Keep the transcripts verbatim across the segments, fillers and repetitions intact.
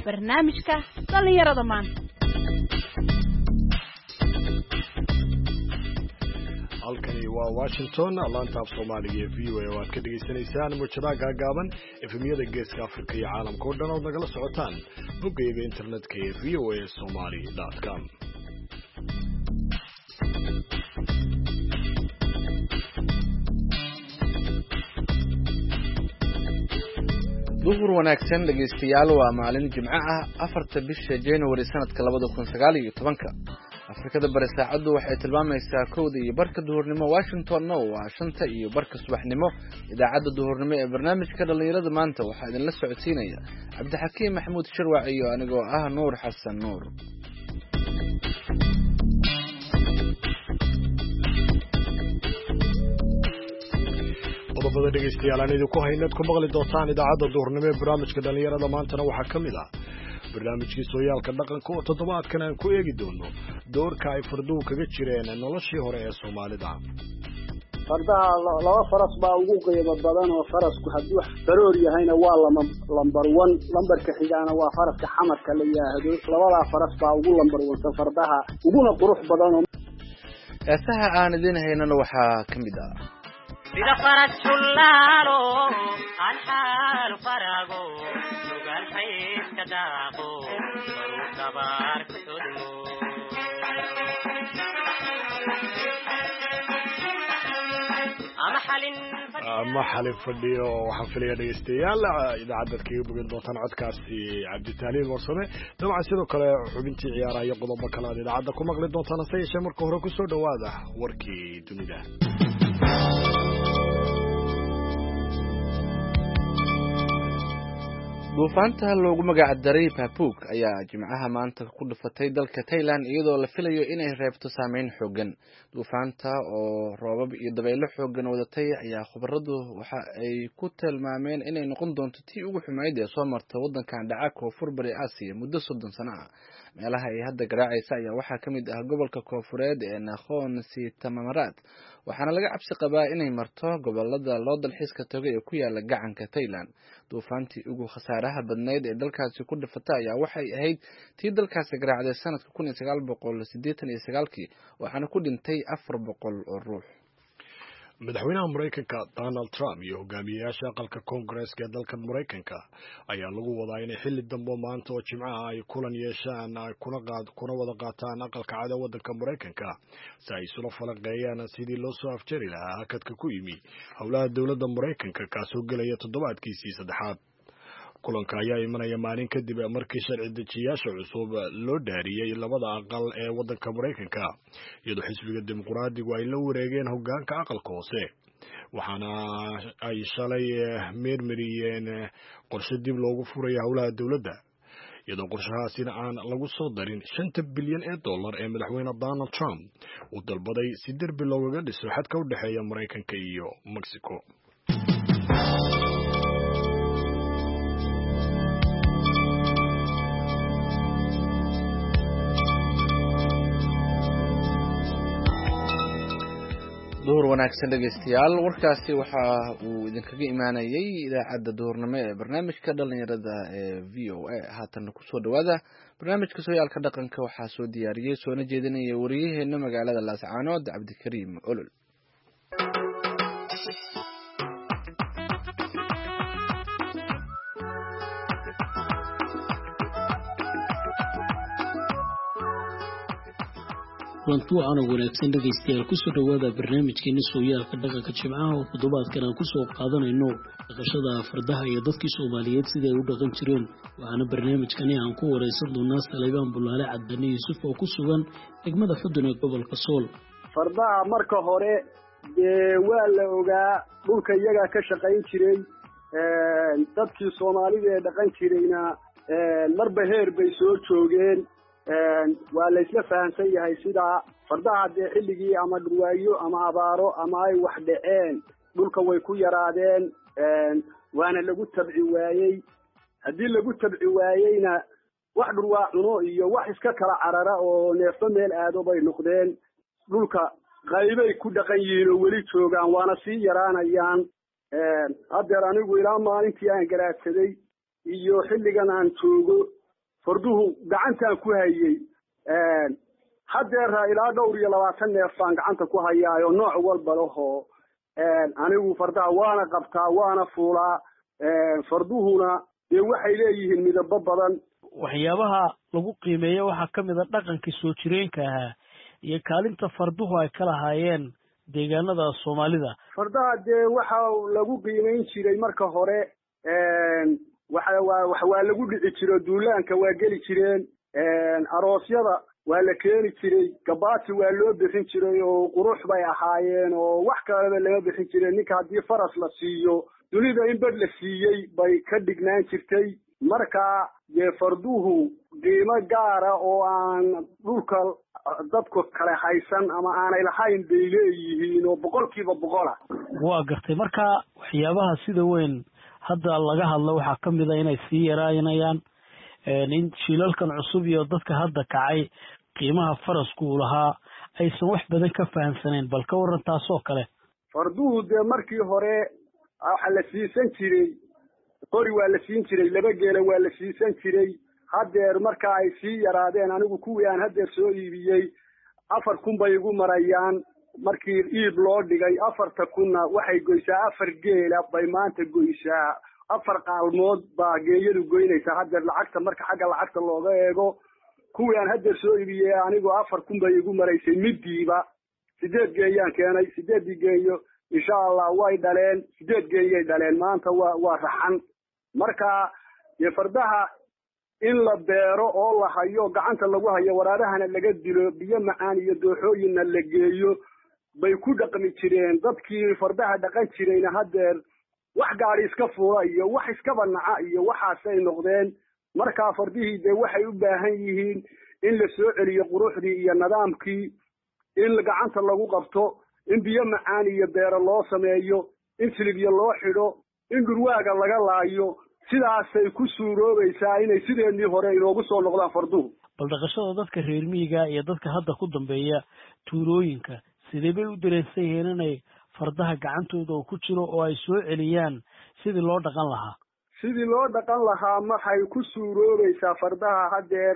barnaamijka dhalinyarada maanta. halkani waa Washington laanta af Soomaaliga ee V O A oo aad ka dhageysanaysaan muujadaha gaagaaban efemiyada geeska Afrika iyo caalamka oo dhan oo nagala socotaan boggayaga internetka ee v o a somali dot com. duhur wanaagsan dhageystayaal waa maalin jimco ah afarta bisha January sanadka laba kun sagaal iyo toban. Afrikada bari saacadu waxay tilmaamaysaa kowda iyo barka duhurnimo, Washingtonna waa shanta iyo barka subaxnimo. Idaacadda duhurnimo ee barnaamijka dhalinyarada maanta waxaa idin la socodsiinaya Cabdixakiim Maxamuud Shirwac iyo anigoo ah Nuur Xasan Nuur. qodobada dhegeystayaal aan idinku haynaad ku maqli doontaan idaacadda duhurnimo ee barnaamijka dhalinyarada maantana waxaa ka mid ah barnaamijkii sooyaalka dhaqanka oo toddobaadkan aan ku eegi doono doorka ay farduhu kaga jireen noloshii hore ee Soomaalida. fardaha laba faras baa ugu qiimo badan oo farasku hadduu faroor yahayna waa lambar one, lambarka xigaana waa faraska xamarka la yiraahdo. labadaa faras baa ugu lambar one fardaha uguna qurux badan. heesaha aan idin haynana waxaa ka mid ah sida faras julaalo aan xaal farago sugan hayska daaqo baru kabar kutumo ama xalin ama xalin fadhiyo waxaan filayaa dhegeystayaal idaacadda kaga bogan doontaan codkaasi Cabditaaliil Warsame. dabcan sidoo kale xubintii ciyaaraha iyo qodobo kale aad idaacadda ku maqli doontaan hase yeeshee marka hore ku soo dhawaada warkii dunida. duufaanta loogu magac daray Papuk ayaa jimcaha maanta ku dhufatay dalka Thailand iyadoo la filayo inay reebto saameyn xooggan. duufaanta oo roobab iyo dabaylo xooggan wadatay ayaa khubaradu waxa ay ku tilmaameen inay noqon doonto tii ugu xumayd ee soo marta waddankan dhaca koonfur bari Aasiya muddo soddon sano ah. meelaha ay hadda garaacaysa ayaa waxaa ka mid ah gobolka koonfureed ee Nakhon Si Thammarat, waxaana laga cabsi qabaa inay marto gobolada loo dalxiiska tago ee ku yaala gacanka Thailand. duufaantii ugu khasaaraha badneyd ee dalkaasi ku dhifatay ayaa waxay ahayd tii dalkaasi garaacday sanadka kun iyo sagaal boqol siddeetan iyo sagaalkii, waxaana ku dhintay afar boqol oo ruux. madaxweynaha Mareykanka Donald Trump iyo hogaamiyayaasha aqalka Congress-ka ee dalka Mareykanka ayaa lagu wadaa inay xilli dambe maanta oo Jimcaha ay kulan yeeshaan kuna qaad kuna wada qaataan aqalka cad ee waddanka Mareykanka si ay isula falanqeeyaan sidii loo soo afjari lahaa hakadka ku yimi howlaha dowladda Mareykanka kaasoo gelaya toddobaadkiisii saddexaad. kulanka ayaa imanaya maalin kadib markii sharci dejiyaasha cusub loo dhaariyay labada aqal ee waddanka Mareykanka iyadoo xisbiga dimuqraadigu ay la wareegeen hoggaanka aqalka hoose, waxaana ay shalay meermariyeen qorshe dib loogu furayo howlaha dowladda iyadoo qorshahaasina aan lagu soo darin shanta bilyan ee dollar ee madaxweyne Donald Trump uu dalbaday si derbi loogaga dhiso xadka u dhexeeya Mareykanka iyo Mexico. duhur wanaagsan dhegeystayaal, warkaasi waxa uu idinkaga imaanayay idaacadda duhurnimo ee barnaamijka dhalinyarada ee V O A. haatan ku soo dhawaada barnaamijka sooyaalka dhaqanka, waxaa soo diyaariyay soona jeedinaya wariyaheena magaalada Laascaanood Cabdikariim Olol. kulanti wacan oo wanaagsan dhegaystayaal kusoo dhawaada barnaamijkeena sooyaalka dhaqanka jimcaha oo toddobaadkan aan kusoo qaadanayno dhaqashada fardaha iyo dadkii Soomaaliyeed sida ay u dhaqan jireen. waxaana barnaamijkani aan ku wareysan doonaa Saleebaan Bulaale Cabdani Yuusuf oo ku sugan degmada Xudun ee gobolka Sool. fardaha marka hore dee waa la ogaa dhulka iyaga ka shaqayn jiray, dadkii Soomaalida ee dhaqan jirayna marba heer bay soo joogeen. waa la isla fahansan yahay sida fardaha dee xilligii ama dhurwaayo ama abaaro ama ay wax dhaceen dhulka way ku yaraadeen, waana lagu tabci waayey. haddii lagu tabci waayeyna wax dhurwaa cuno iyo wax iska kala carara oo neefo meel aado bay noqdeen. dhulka qaybay ku dhaqan yihiin oo weli joogaan, waana sii yaraanayaan. haddeer anigu ilaa maalintii aan garaadsaday iyo xilligan aan joogo farduhu gacantaan ku hayey haddeera ilaa dhowr iyo labaatan neef baan gacanta ku hayaayo nooc walba lahoo anigu fardaha waana qabtaa waana fuulaa farduhuna dee waxay leeyihiin midabo badan. waxyaabaha lagu qiimeeyo waxaa ka mid a dhaqankii soo jireenka ahaa iyo kaalinta farduhu ay ka lahaayeen deegaanada soomaalida. fardaha dee waxa lagu qiimeyn jiray marka hore waxa waa waa lagu dhici jiro duulaanka waa geli jireen aroosyada waa la keeni jiray gabaati waa loo bixin jiray oo qurux bay ahaayeen oo wax kaleba lama bixin jireen. ninka haddii faras la siiyo dunida in badh la siiyey bay ka dhignaan jirtay. marka dee farduhu qiimo gaara oo aan dhulka dadku kale haysan ama aanay lahayn bay leeyihiin oo boqolkiiba boqola. waa gartay. marka waxyaabaha sida weyn hadda laga hadlo waxaa ka mid a inay sii yaraanayaan in shiilalkan cusub iyo dadka hadda kacay qiimaha farasku uu lahaa aysan wax badan ka fahamsanayn. bal ka waran taasoo kale. farduhu dee markii hore waxa la siisan jiray qori waa la siin jiray, laba geela waa la siisan jiray. haddeer marka ay sii yaraadeen anigu kuwii aan haddeer soo iibiyey afar kun bay igu marayaan. markii iib loo dhigay afarta kunna waxay goysaa afar geela bay maanta goysaa. afar qaalmood baa geeyadu goynaysaa haddeer lacagta marka xagga lacagta looga eego. kuwii aan haddeer soo iibiyey anigu afar kun bay igu maraysay midiiba. sideed geeyaan keenay, sideeddii geeyo insha allah way dhaleen, sideed geeyay dhaleen maanta waa waa raxan. marka dee fardaha in la beero oo la hayo gacanta lagu hayo waraarahana laga dilo biyo macaan iyo dooxooyinna la geeyo bay ku dhaqmi jireen. dadkii fardaha dhaqan jirayna haddeer wax gaari iska fuula iyo wax iskaba naca iyo waxaasay noqdeen. markaa fardihii dee waxay u baahan yihiin in la soo celiyo quruxdii iyo nidaamkii, in gacanta lagu qabto, in biyo macaan iyo beero loo sameeyo, in silibyo loo xidho, in dhurwaaga laga laayo. sidaasay ku suuroobaysaa inay sideedii hore inoogu soo noqdaan farduhu. bal dhaqashada dadka reer miyiga iyo dadka hadda ku dambeeya tuulooyinka sidee bay u dareensan yihiin inay fardaha gacantooda oo ku jiro oo ay soo celiyaan sidii loo dhaqan lahaa? sidii loo dhaqan lahaa maxay ku suuroobaysaa fardaha haddeer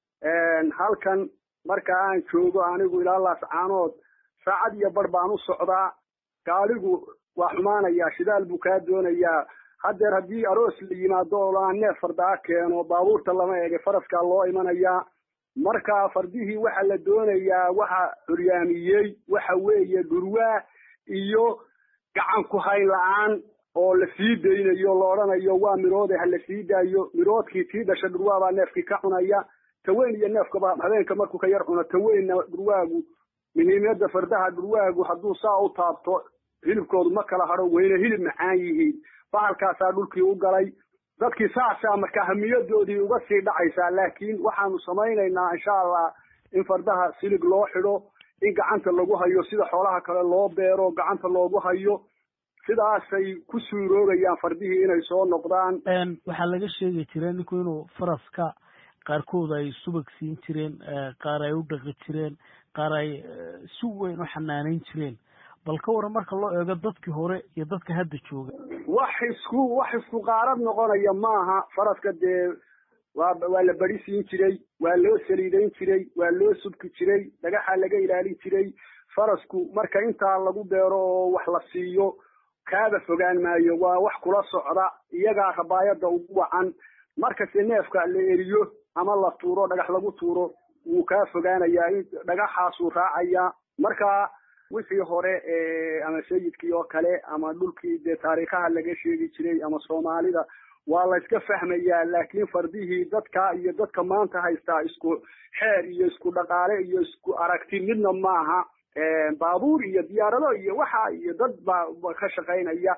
halkan marka aan joogo anigu ilaa laascaanood saacad iyo bar baan u socdaa. gaaligu waa xumaanayaa, shidaal buu kaa doonayaa. haddeer haddii aroos la yimaado oo aan neef fardaa keeno baabuurta lama ege faraskaa loo imanayaa. marka fardihii waxa la doonayaa waxa curyaamiyey waxa weeye dhurwaa iyo gacan ku hayn la-aan oo la sii daynayo la odhanayo waa miroode ha la sii daayo. miroodkii tii dhasha dhurwaa baa neefkii ka cunaya. taweyn iyo neefkaba habeenka markuu ka yar cuno taweynna dhurwaagu muhiimiyadda fardaha dhurwaagu hadduu saa u taabto hilibkoodu ma kala hadho wayna hilib macaan yihiin. bahalkaasaa dhulkii u galay. dadkii saasaa marka hamiyadoodii uga sii dhacaysaa. laakiin waxaanu samaynaynaa insha allah in fardaha silig loo xidho, in gacanta lagu hayo sida xoolaha kale loo beero gacanta loogu hayo. sidaasay ku suuroobayaan fardihii inay soo noqdaan. waxaa laga sheegi jiray ninku inuu faraska qaarkood ay subag siin jireen, qaar ay u dhaqi jireen, qaar ay si weyn u xanaaneyn jireen. bal ka waran marka loo eego dadkii hore iyo dadka hadda jooga. wax isku wax isku qaarad noqonaya maaha. faraska dee waa waa la bari siin jiray, waa loo saliidayn jiray, waa loo subki jiray, dhagaxa laga ilaalin jiray. farasku marka intaa lagu beero oo wax la siiyo kaaba fogaan maayo, waa wax kula socda. iyagaa rabaayada ugu wacan. markase neefka la eriyo ama la tuuro dhagax lagu tuuro wuu kaa fogaanayaa, dhagaxaasuu raacayaa. marka wixii hore ama sayidkii oo kale ama dhulkii dee taariikhaha laga sheegi jiray ama soomaalida waa la iska fahmayaa. laakiin fardihii dadka iyo dadka maanta haystaa isku xeer iyo isku dhaqaale iyo isku aragti midna maaha. baabuur iyo diyaarado iyo waxa iyo dad baa ka shaqaynaya.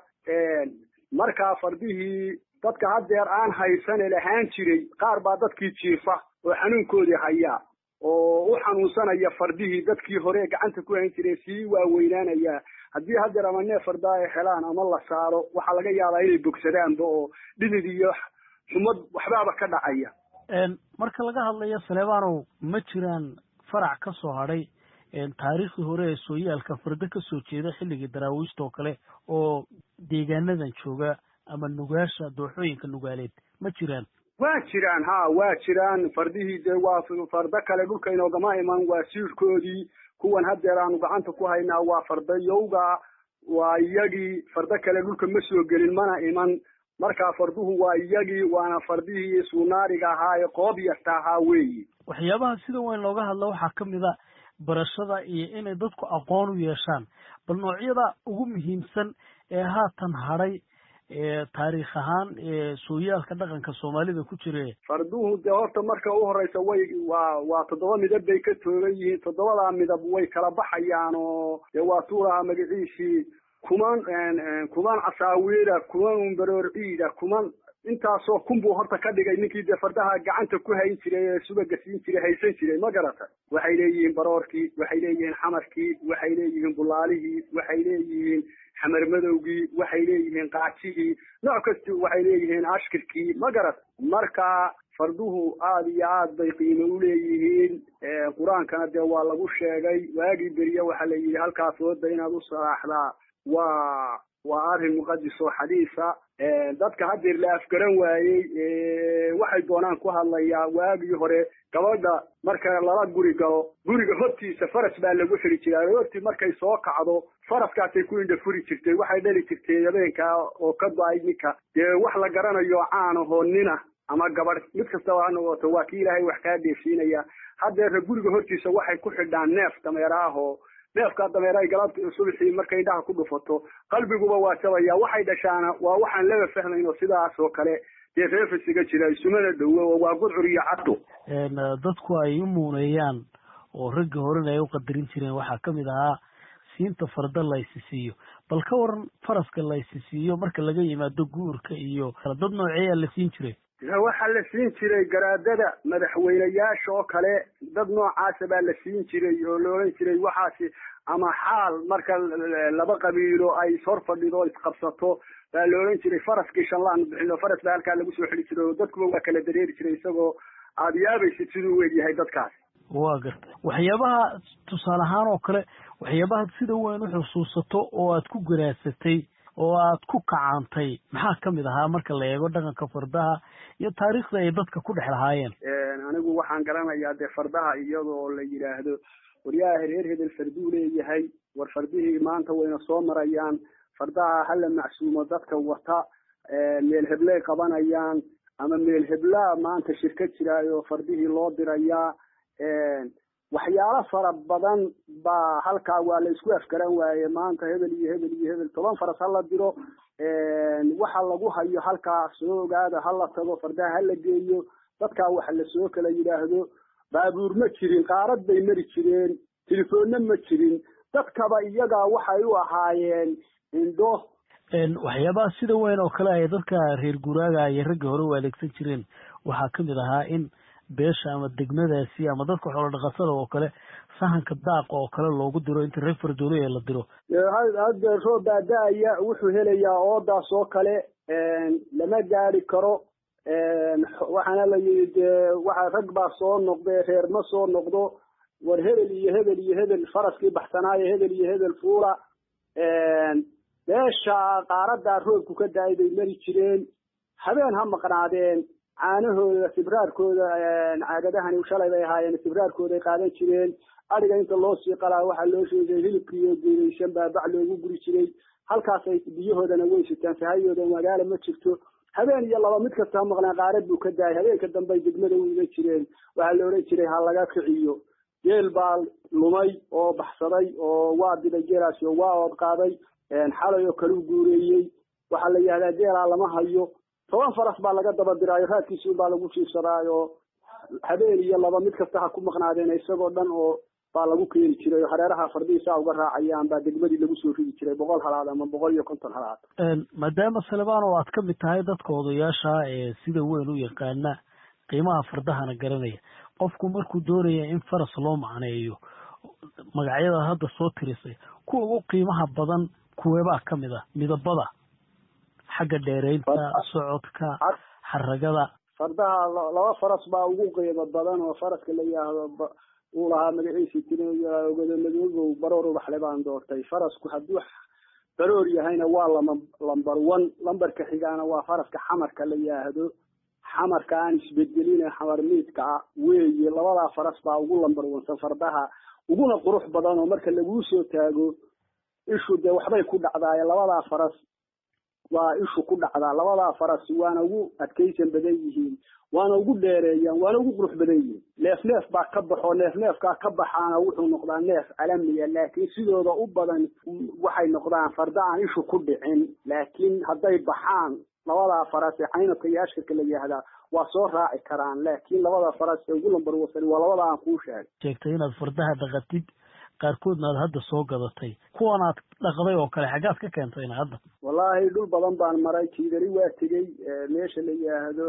markaa fardihii dadka haddeer aan haysane lahaan jiray qaar baa dadkii jiifa oo xanuunkoodii hayaa oo u xanuunsanaya fardihii dadkii hore gacanta ku hayn jiray sii waaweynaanaya. haddii haddeer ama neef fardaa ay helaan ama la saaro waxaa laga yaabaa inay bogsadaanba oo dhidid iyo xumad waxbaaba ka dhacaya. marka laga hadlayo Saleebanow ma jiraan farac ka soo hadhay taariikhdii hore ee sooyaalka farda ka soo jeeda xilligii daraawiishta oo kale oo deegaanadan jooga ama nugaasha dooxooyinka nugaaleed ma jiraan? waa jiraan ha waa jiraan fardihii dee waa fardo kale dhulka inoogama iman waa siirkoodii kuwan haddeer aanu gacanta ku haynaa waa fardayowga waa iyagii fardo kale dhulka ma soo gelin mana iman markaa farduhu waa iyagii waana fardihii suunaariga ahaa ee qoob yarta ahaa weeyi waxyaabaha sida weyn looga hadla waxaa ka mid a barashada iyo inay dadku aqoon u yeeshaan bal noocyada ugu muhiimsan ee haatan hadhay ee taariikh ahaan ee sooyaalka dhaqanka soomaalida ku jira farduhu dee horta marka u horeysa way waa waa toddoba midab bay ka toogan yihiin toddobadaa midab way kala baxayaan oo dee waa tuulaha magaciisii kuman kuman casaawiila kuman baroor ciida kuman intaasoo kun buu horta ka dhigay ninkii dee fardaha gacanta ku hayn jiray ee subaga siin jiray haysan jiray ma garata waxay leeyihiin baroorkii waxay leeyihiin xamarkii waxay leeyihiin bulaalihii waxay leeyihiin xamar madowgii waxay leeyihiin qaajihii nooc kasta waxay leeyihiin ashkirkii ma garat marka farduhu aada iyo aad bay qiimo u leeyihiin qur-aankana dee waa lagu sheegay waagii beriye waxaa la yidhi halkaas wooda inaad u saraaxdaa waa waa arrin muqadis oo xadiisa dadka haddeer la afgaran waayey waxay doonaan ku hadlayaa waagii hore gabadha marka lala guri galo guriga hortiisa faras baa lagu xiri jiray hortii markay soo kacdo faraskaasay ku indha furi jirtay waxay dhali jirtay habeenkaa oo ka go-ay ninka dee wax la garanayo caanahoo nina ama gabadh mid kastaba ha noqoto waa kii ilaahay wax kaa dheefiinaya haddeera guriga hortiisa waxay ku xidhaan neef dameeraahoo neefkaa dameerahay galabta subaxii markay indhaha ku dhufato qalbiguba waa jabaya waxay dhashaana waa waxaan laba fahmayno sidaas oo kale dee reefasiga jira isumana dhowo oo waa gudcur iyo caddo dadku ay u muuneeyaan oo ragga horena ay u qadarin jireen waxaa ka mid ahaa siinta farda laysisiiyo bal ka waran faraska laysisiiyo marka laga yimaado guurka iyo dad nooceeyaa la siin jiray waxaa la siin jiray garaadada madaxweyneyaasha oo kale dad noocaasa baa la siin jiray oo la odhan jiray waxaasi ama xaal marka laba qabiilo ay hor fadhido isqabsato baa la odhan jiray faraskii shanlaan bixino faras baa halkaa lagu soo xili jiray oo dadkuba waa kala dareeri jiray isagoo aada yaabaysid siduu u egyahay dadkaas waa gartay waxyaabaha tusaale ahaan oo kale waxyaabaha sida weyn u xusuusato oo aad ku garaasatay oo aad ku kacaantay maxaa ka mid ahaa marka la eego dhaqanka fardaha iyo taariikhda ay dadka ku dhex lahaayeen anigu waxaan garanayaa dee fardaha iyadoo la yidhaahdo waryaha reer hebel farduu leeyahay war fardihii maanta wayna soo marayaan fardaha hala macsuumo dadka wata meel hebley qabanayaan ama meel heblaa maanta shirka jiraayo fardihii loo dirayaa waxyaalo fara badan baa halkaa waa la isku afgaran waaye maanta hebel iyo hebel iyo hebel toban faras hala diro waxa lagu hayo halkaa soo ogaada hala tago fardaha hala geeyo dadkaa waxa lasoo kala yidhaahdo baabuur ma jirin qaarad bay mari jireen telefoonna ma jirin dadkaba iyagaa waxay u ahaayeen indho waxyaabaha sida weyn oo kale ay dadka reer guuraaga iyo ragga hore u adeegsan jireen waxaa kamid ahaa in beesha ama degmadaasi ama dadka xoolo dhaqatada oo kale sahanka daaqa oo kale loogu diro inta reer fardoole la diro hadda roob baada-aya wuxuu helayaa oodaas oo kale lama gaari karo waxaana la yidhi dee waxa rag baa soo noqde reer ma soo noqdo war hebel iyo hebel iyo hebel faraskii baxsanaayo hebel iyo hebel fuula beesha qaaradaa roobku ka da-ay bay mari jireen habeen ha maqnaadeen caanahooda sibraarkooda caagadahani shalay bay ahaayeen sibraarkooday qaadan jireen adhiga inta loo sii qalaa waxaa loo sheegay hilibkiiyo geedaysan baa bac loogu guri jiray halkaasay biyahoodana way sitaan sahayooda magaala ma jirto habeen iyo laba mid kasta ha maqnaan qaarad buu ka daayay habeenka dambey degmada u iga jireen waxaa la odhan jiray ha laga kiciyo geel baa lumay oo baxsaday oo waa diday geelaasi oo waa ood qaaday xalay oo kale u guureeyey waxaa la yidhahdaa geelaa lama hayo toban faras baa laga daba diraayo raadkiisi unbaa lagu jiifsadaayo habeen iyo laba mid kasta ha ku maqnaadeen isagoo dhan oo baa lagu keeni jiray oo hareeraha fardihiisaa uga raacayaan baa degmadii lagu soo ridi jiray boqol halaad ama boqol iyo konton halaad maadaama salebaan oo aad ka mid tahay dadka odayaasha ee sida weyn u yaqaana qiimaha fardahana garanaya qofku markuu doonaya in faras loo macneeyo magacyada hadda soo tirisay kuwa ugu qiimaha badan kuweebaa ka mid ah midabada xagga dheeraynta socodka xaragada fardaha laba faras baa ugu qiimo badan oo faraska la yidhaahdo uu lahaa magaciisi tirogodamadoogow baroor ubaxle baan doortay farasku hadduu baroor yahayna waa lama lamber one lamberka xigaana waa faraska xamarka la yidhaahdo xamarka aan isbedelin xamar miidka ah weeye labadaa faras baa ugu lambar wansan fardaha uguna qurux badan oo marka lagu soo taago ishu dee waxbay ku dhacdaa labadaa faras waa ishu ku dhacdaa labadaa faras waana ugu adkaysan badan yihiin waana ugu dheereeyaan waana ugu qurux badan yihiin neef neef baa ka baxo neef neefkaa ka baxaana wuxuu noqdaa neef calamiya laakiin sidooda u badan waxay noqdaan farda aan ishu ku dhicin laakiin hadday baxaan labadaa faras ee caynabka iyo ashkarka la yihahdaa waa soo raaci karaan laakiin labada faras ee ugu lambar wasan waa labada aan kuu sheegay sheegtay inaad fardaha dhaqatid qaarkoodna aad hadda soo gadatay kuwan aad dhaqday oo kale xaggaad ka keentayna hadda wallaahi dhul badan baan maray jiidari waa tegey meesha la yidhaahdo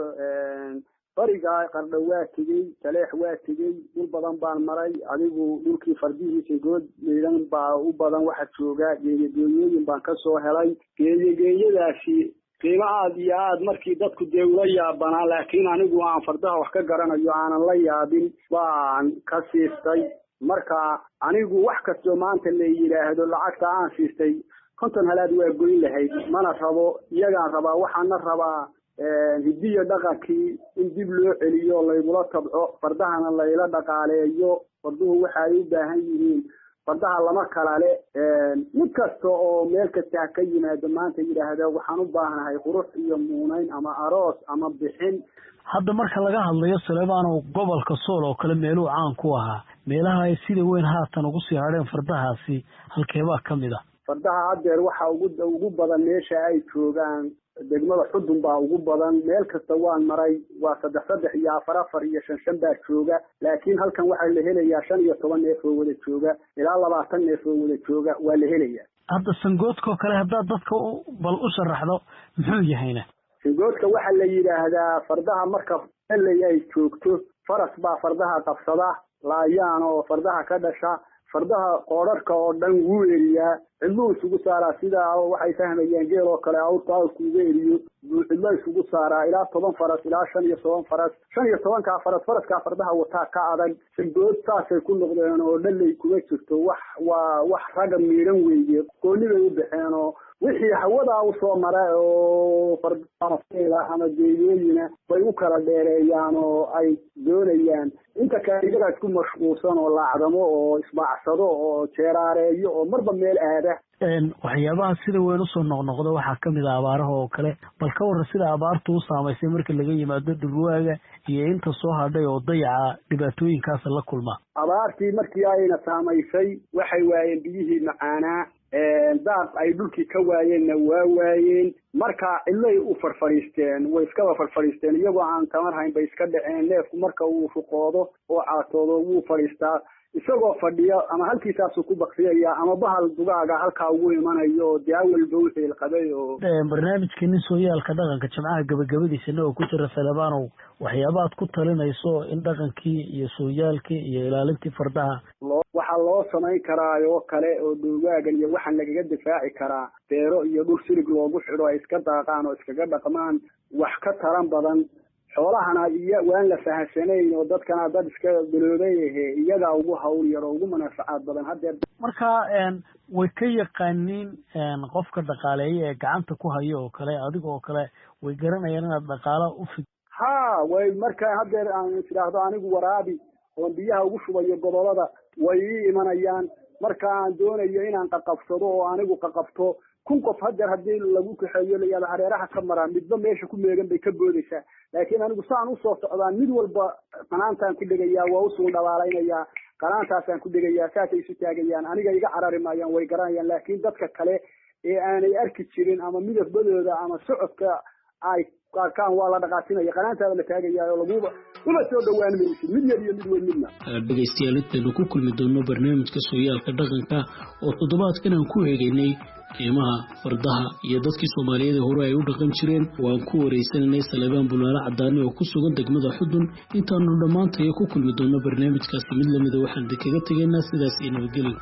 bariga qardho waa tegey taleex waa tegey dhul badan baan maray adigu dhulkii fardihiisa good meedan baa u badan waxa jooga geeyageeyooyin baan ka soo helay geeyageeyadaasi qiimo aad iyo aad markii dadku dee ula yaabanaa laakiin anigu aan fardaha wax ka garanayo aanan la yaabin baan ka siistay marka anigu wax kastoo maanta la yidhaahdo lacagta aan siistay konton halaad waa goyn lahayd mana rabo iyagaan rabaa waxaana rabaa hidiyo dhaqankii in dib loo celiyo laygula tabco fardahana layla dhaqaaleeyo farduhu waxa ay u baahan yihiin fardaha lama kala le mid kasta oo meel kasta ka yimaado maanta yidhaahda waxaan u baahanahay qurux iyo muunayn ama aroos ama bixin hadda marka laga hadlayo Saleebaan oo gobolka Sool oo kale meeluu caan ku ahaa meelaha ay sida weyn haatan ugu sii hadheen fardahaasi halkeebaa ka mid ah fardaha adeer waxa ugu ugu badan meesha ay joogaan degmada Xudun baa ugu badan meel kasta waan maray waa saddex saddex iyo afar afar iyo shan shan baa jooga laakiin halkan waxa la helayaa shan iyo toban neef oo wada jooga ilaa labaatan neef oo wada jooga waa la helayaa hadda sangoodka kale hadda dadka bal u sharaxdo muxuu yahayna sangoodka waxa la yiraahdaa fardaha marka ay joogto faras baa fardaha qabsada laayaan oo fardaha ka dhasha fardaha qoorarka oo dhan wuu eriyaa cidluu isugu saaraa sida waxay fahmayaan geel oo kale awrta awrku uga eriyo cidlo isugu saaraa ilaa toban faras ilaa shan iyo toban faras shan iyo tobankaa faras faraskaa fardaha wataa ka adag sangood saasay ku noqdeen oo dhalay kuma jirto wax waa wax ragga miidhan weeye gooni bay u baxeen oo wixii hawadaa usoo mara oo fardaha ama geeyooyina bay u kala dheereeyaan oo ay doonayaan inta kale iyagaa isku mashquulsan oo laacdamo oo isbaacsado oo jeeraareeyo oo marba meel aada waxyaabaha sida weyn usoo noqnoqda waxaa kamid ah abaaraha oo kale bal ka warran sida abaartu u saamaysay marka laga yimaado dhurwaaga iyo inta soo hadhay oo dayaca dhibaatooyinkaas la kulma abaartii markii ayna saamaysay waxay waayeen biyihii macaanaa daaq ay dhulkii ka waayeenna waa waayeen marka cidlay u farfadhiisteen way iskaba farfadhiisteen iyagoo aan tamar hayn bay iska dhaceen neefku marka uu fuqoodo oo caatoodo wuu fadhiistaa isagoo fadhiya ama halkiisaasuu ku baksiyaya ama bahal dugaaga halkaa ugu imanayo oo dee awalba u xiilqabay oo barnaamijkeeni sooyaalka dhaqanka jimcaha gabagabadiisana oo ku jira Saleebaanow waxyaabaad ku talinayso in dhaqankii iyo sooyaalkii iyo ilaalintii fardaha waxaa loo samayn karaa oo kale oo dhulwaagan iyo waxaan lagaga difaaci karaa beero iyo dhul silig loogu xidho ay iska daaqaan oo iskaga dhaqmaan wax ka taran badan xoolahana iyo waan la fahamsanayn oo dadkana dad iska bilowday iyaga ugu hawl yar oo ugu manaafacaad badan hadda marka een way ka yaqaaniin een qofka dhaqaaleeya ee gacanta ku hayo oo kale adiga oo kale way garanayaan inaad dhaqaale u fid ha way marka hadda aan tiraahdo anigu waraabi oo biyaha ugu shubayo gobolada way imanayaan marka aan doonayo inaan qaqabsado oo anigu qaqabto kun qof hadda hadii lagu kaxeeyo la hareeraha ka maraa midba meesha ku meegan bay ka boodaysaa laakiin anigu saan u soo socdaan mid walba qanaantaan ku dhigayaa waa u soo dhawaalaynaya qanaantaasaan ku dhigayaa saasay isu taagayaan aniga iga carari maayaan way garanayaan laakiin dadka kale ee aanay arki jirin ama midabadooda ama socodka ay qaarkaan waa la dhaqaasinaya qanaantaada la taagayaa oo laguba uma soo dhawaan maysid mid yar iyo mid weyn midna dhegaystayaal intaynu ku kulmi doono barnaamijka sooyaalka dhaqanka oo toddobaadkan aan ku eegaynay qiimaha fardaha iyo dadkii Soomaaliyeed hore ay u dhaqan jireen waan ku wareysanay Saleebaan Bulaale Cadaani oo ku sugan degmada Xudun intaanu dhamaantay ku kulmi doono barnaamijkaasi mid lamid ah waxaan kaga tageynaa sidaas iyo nabadgelyo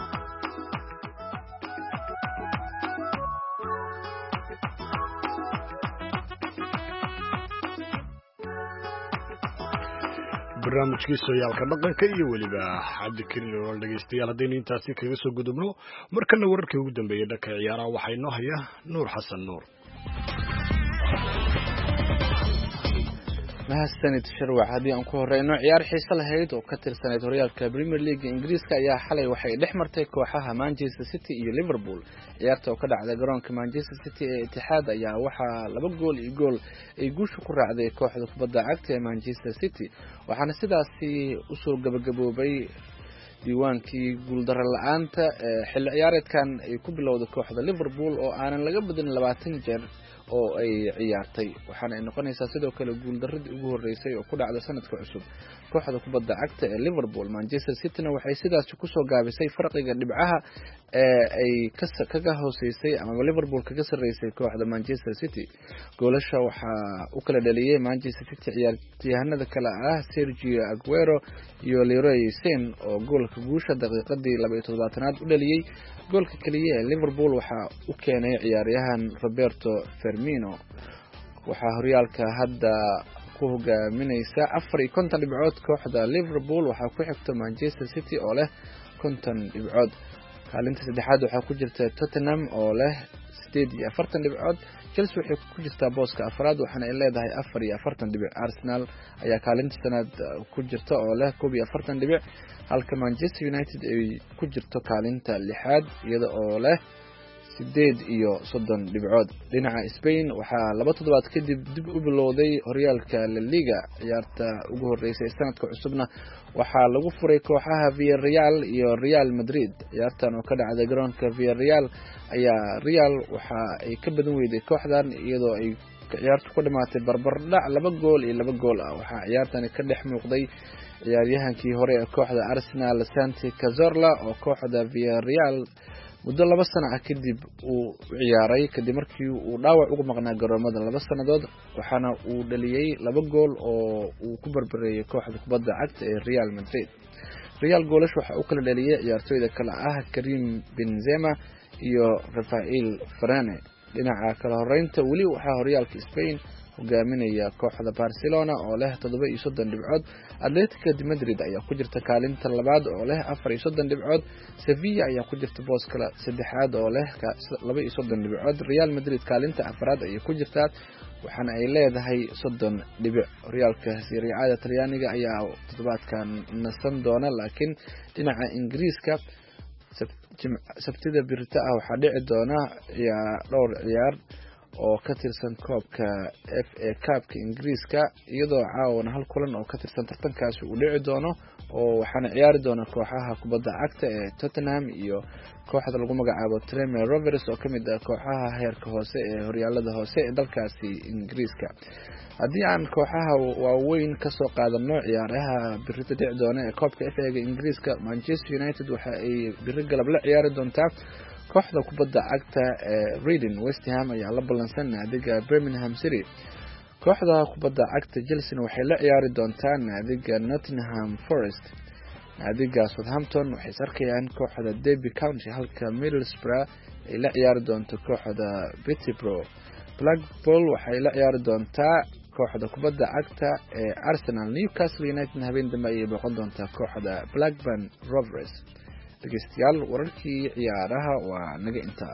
barnaamijkii sooyaalka dhaqanka iyo weliba cabdikariin oo dhageystayaal haddaynu intaasi kaga soo gudubno markana wararkii ugu dambeeyay dhanka ciyaaraha waxaa inoo haya nuur xasan nuur mahadsanid sharwac haddii aan ku horeyno ciyaar xiiso lahayd oo ka tirsaneyd horyaalka Premier League Ingiriiska ayaa xalay waxay dhex martay kooxaha Manchester City iyo Liverpool ciyaarta oo ka dhacday garoonka Manchester City ee Etihad ayaa waxaa laba gool iyo gool ay guusha ku raacday kooxda kubadda cagta ee Manchester City waxaana sidaasi u soo gabagaboobay diiwaankii guuldaro la'aanta xilli ciyaareedkan ay ku bilowday kooxda Liverpool oo aanan laga badin labaatan jeer oo ay ciyaartay waxaana ay noqonaysaa sidoo kale guuldaradii ugu horeysay oo ku dhacday sanadka cusub kooxda kubadda cagta ee Liverpool Manchester City-na waxay sidaas ku soo gaabisay farqiga dhibcaha ee ay kaga hooseysay ama Liverpool kaga sareysay kooxda Manchester City goolasha waxa uu kala dhaliyay Manchester City ciyaaryahanada kala ah Sergio Aguero iyo Leroy Sane oo goolka guusha daqiiqadii laba iyo toddobaatanaad u dhaliyay goolka kaliya ee Liverpool waxa uu keenay ciyaaryahan Roberto Firmino waxa horyaalka hadda ku hogaaminaysa afar iyo konton dhibcood kooxda Liverpool waxa ku xigta Manchester City oo leh konton dhibcood kaalinta saddexaad waxa ku jirta Tottenham oo leh sideed iyo afartan dhibcood Chelsea waxay ku jirtaa booska afraad waxaana ay leedahay afar iyo afartan dhibic Arsenal ayaa kaalinta sanaad ku jirta oo leh koob iyo afartan dhibic halka Manchester United ay ku jirto kaalinta lixaad iyada oo leh sideed iyo soddon dhibcood dhinaca Spain waxaa laba toddobaad kadib dib u bilowday horyaalka La Liga ciyaarta ugu horeysay sanadka cusubna waxaa lagu furay kooxaha Villarreal iyo Real Madrid ciyaartan oo ka dhacday garoonka Villarreal ayaa Real waxa ay ka badan weyday kooxdan iyadoo ay ciyaartu ku dhamaatay barbar dhac laba gool iyo laba gool ah waxa ciyaartan ka dhex muuqday ciyaaryahankii hore ee kooxda Arsenal Santi Cazorla oo kooxda Villarreal muddo laba sano ah kadib uu ciyaaray kadib markii uu dhaawac uga maqnaa garoomada laba sanadood waxaana uu dhaliyay laba gool oo uu ku barbareeyay kooxda kubadda cagta ee Real Madrid Real goolash waxa uu kala dhaliyay ciyaartooyda kala ah Karim Benzema iyo Rafael Varane dhinaca kala horeynta wali waxa horyaalka Spain hogaaminaya kooxda Barcelona oo leh toddoba iyo soddon dhibcood Atletico de Madrid ayaa ku jirta kaalinta labaad oo leh afar iyo soddon dhibcood Sevilla ayaa ku jirta booska saddexaad oo leh laba iyo soddon dhibcood Real Madrid kaalinta afraad ayay ku jirtaa waxaana ay leedahay soddon dhibic horyaalka Serie A Talyaaniga ayaa toddobaadkan nasan doona laakiin dhinaca Ingiriiska sabtida birta ah waxaa dhici doona dhowr ciyaar oo ka tirsan koobka F A Cup-ka Ingiriiska iyadoo caawana hal kulan oo ka tirsan tartankaasi uu dhici doono oo waxaana ciyaari doona kooxaha kubadda cagta ee Tottenham iyo kooxda lagu magacaabo Tranmere Rovers oo kamid ah kooxaha heerka hoose ee horyaalada hoose ee dalkaasi Ingiriiska haddii aan kooxaha waaweyn ka soo qaadano ciyaaraha birita dhici doona ee koobka F A-ga Ingiriiska Manchester United waxa ay biri galab la ciyaari doontaa kooxda kubadda cagta ee Reading West Ham ayaa la ballansan naadiga Birmingham City kooxda kubadda cagta Chelsea waxay la ciyaari doontaa naadiga Nottingham Forest naadiga Southampton waxay sarkayaan kooxda Derby County halka Middlesbrough ay la ciyaari doonto kooxda Peterborough Blackpool waxay la ciyaari doontaa kooxda kubadda cagta ee Arsenal Newcastle United habeen dambe ayay boqon doontaa kooxda Blackburn Rovers dhageystayaal wararkii ciyaaraha waa naga intaa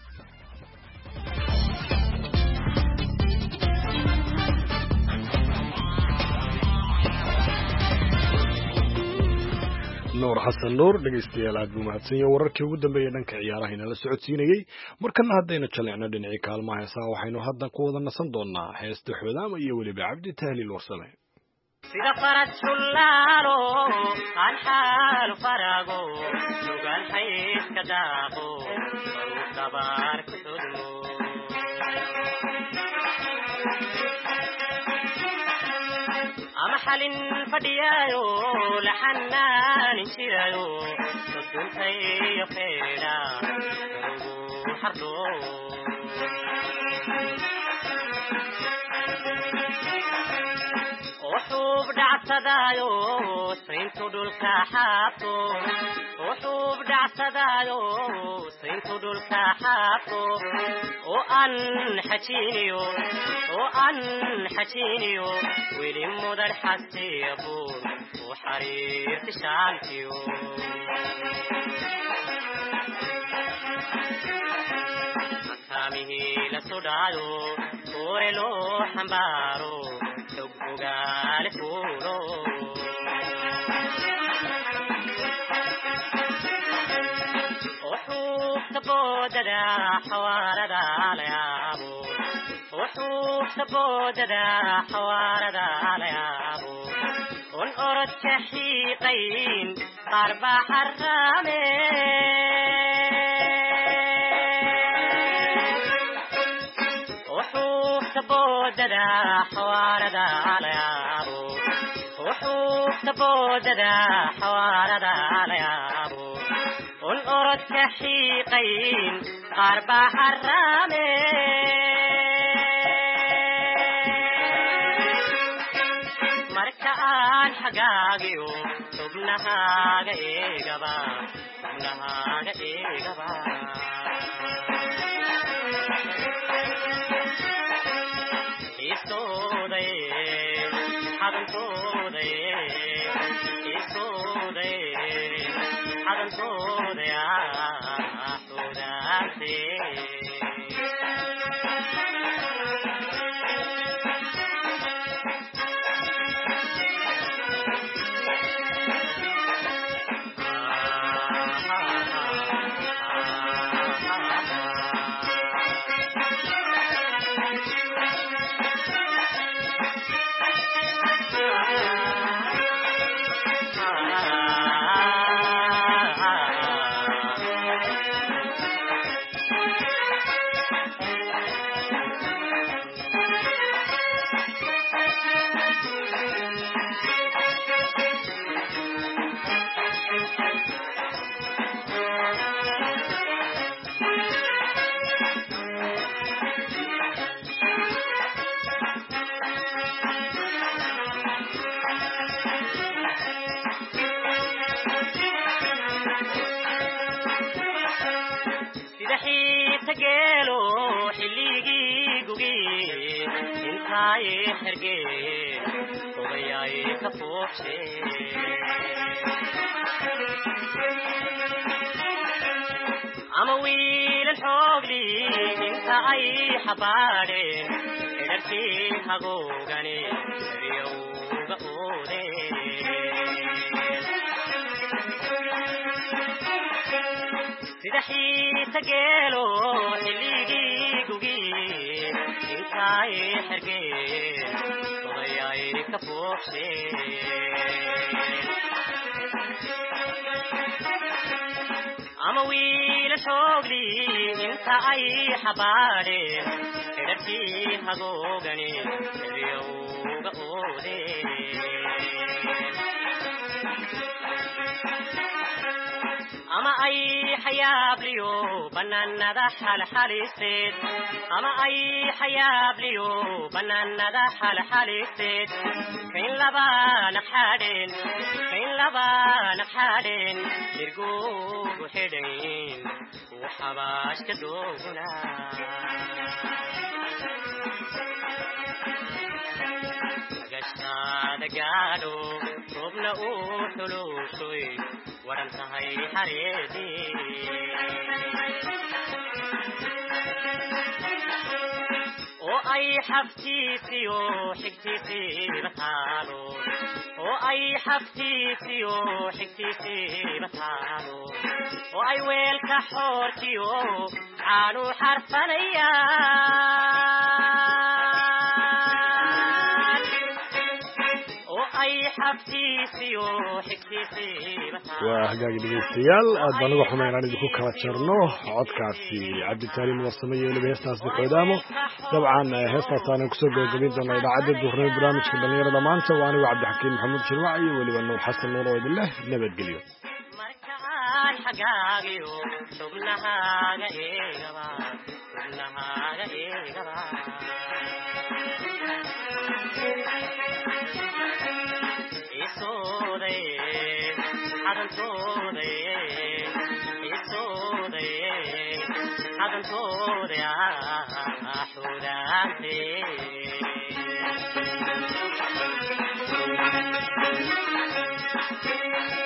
nuur xasan nuur dhegeystayaal aad buu mahadsan yahay wararkii ugu dambeeyay dhanka ciyaaraha inala socodsiinayay markana haddaynu jaleecno dhinacii kaalmaha heesaha waxaynu hadda ku wada nasan doonaa heesta Xudaama iyo weliba Cabdi Tahliil Warsame sida farad shullaalo aan xaal farago sugan hayska daaqo dabar ku sudmo ama xalin fadhiyayo laxanaan jirayo suntay qeeda ugu xardo وحوب دعسدايو سينتو دولكا حاطو وحوب دعسدايو سينتو دولكا حاطو وأن حتينيو وأن حتينيو ويلي مودر حسي يبور وحرير تشانتيو مكامه لسودايو كورلو حمبارو تبقى وحوف تبوددا حواردا ليابو وحوف تبوددا حواردا ليابو والأرض كحيقين قرب حرامين وحوف تبوددا حواردا ليابو وحوف تبوددا حواردا ليابو والأرض كحيقين قرب حرامين مركان حقاقيو تبنها قيقبا تبنها قيقبا إستودي حضن تودي إستودي حضن تودي أحوداتي تجيلو حليجي جوجي إنتاي حرجي وبياي كفوفشي أمويل الحقلي إنتاي حبارين إدرتي هجوجاني ريوجا أودي سيدحي تجيلو حليجي جوجي إنتاي حرجي وبياي كفوفشي أمويل الحقلي إنتاي حبارين إدرتي هجوجاني ريوجا أودي أما أي حياب ليو بنانا ده حال حاليستيد أما أي حياب ليو بنانا ده حال حاليستيد فين لبا نحادين فين لبا نحادين يرقوق وحيدين وحباش كدوغنا قشتا دقالو ربنا أوحلو شوي ورنتهي حريدي وأي حفتيتي وحكتيتي بتحالو وأي حفتيتي وحكتيتي بتحالو وأي ويل كحورتي وعانو حرفانيا waa hagaagi dhegeystayaal aad baan uga xumayn aan idinku kala jarno codkaasi cabditaaliin warsame iyo weliba heestaasi xoodaamo dabcan heestaasaanan kusoo gabagabin doonaa idaacadda duhurnimo barnaamijka dhallinyarada maanta waa anigu cabdixakiin maxamuud jirwac iyo weliba nuur xasan nuur oo idin leh nabadgelyo حضن تودي تودي حضن تودي أحوداتي